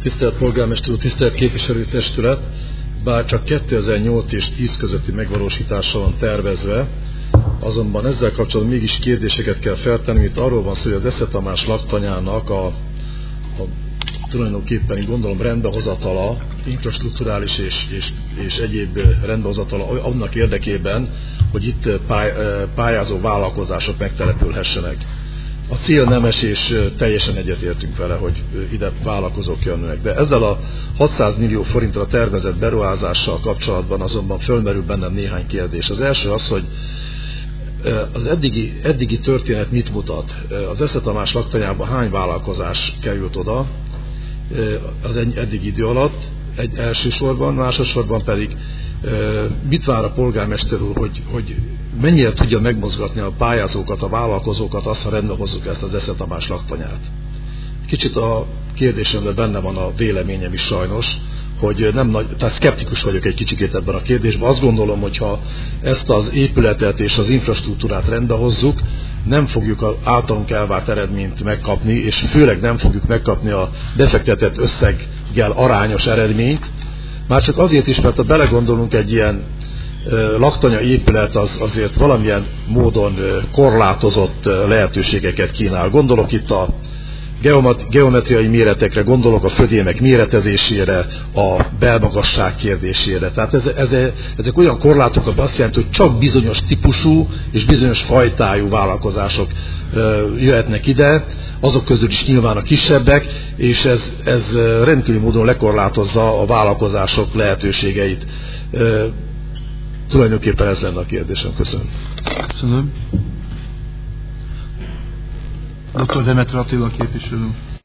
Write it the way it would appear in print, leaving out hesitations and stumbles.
Tisztelt polgármester úr, tisztelt képviselőtestület! Bár csak 2008 és 10 közötti megvalósítása van tervezve, azonban ezzel kapcsolatban mégis kérdéseket kell feltenni. Itt arról van szó, hogy az Esze Tamás laktanyának tulajdonképpen gondolom rendbehozatala, infrastrukturális és egyéb rendbehozatala annak érdekében, hogy itt pályázó vállalkozások megtelepülhessenek. A cél nemes, és teljesen egyetértünk vele, hogy ide vállalkozók jönnek. De ezzel a 600 millió forintra tervezett beruházással kapcsolatban azonban fölmerül bennem néhány kérdés. Az első az, hogy az eddigi történet mit mutat? Az Esze Tamás laktanyában hány vállalkozás került oda az eddigi idő alatt, elsősorban, másodszorban pedig mit vár a polgármester úr, hogy mennyire tudja megmozgatni a pályázókat, a vállalkozókat, azt, ha rendbe hozzuk ezt az Esze Tamás laktanyát. Kicsit a kérdésemben benne van a véleményem is sajnos, hogy tehát szkeptikus vagyok egy kicsikét ebben a kérdésben. Azt gondolom, hogy ha ezt az épületet és az infrastruktúrát rendbe hozzuk, nem fogjuk az általunk elvárt eredményt megkapni, és főleg nem fogjuk megkapni a befektetett összeggel arányos eredményt. Már csak azért is, mert ha belegondolunk, egy ilyen laktanya épület az azért valamilyen módon korlátozott lehetőségeket kínál. Gondolok itt a geometriai méretekre, gondolok a födémek méretezésére, a belmagasság kérdésére. Tehát ezek olyan korlátok, ami azt jelenti, hogy csak bizonyos típusú és bizonyos fajtájú vállalkozások jöhetnek ide, azok közül is nyilván a kisebbek, és ez rendkívüli módon lekorlátozza a vállalkozások lehetőségeit. Tulajdonképpen ez lenne a kérdésem. Köszönöm. Köszönöm. Dr. Demeter Attila képviselő.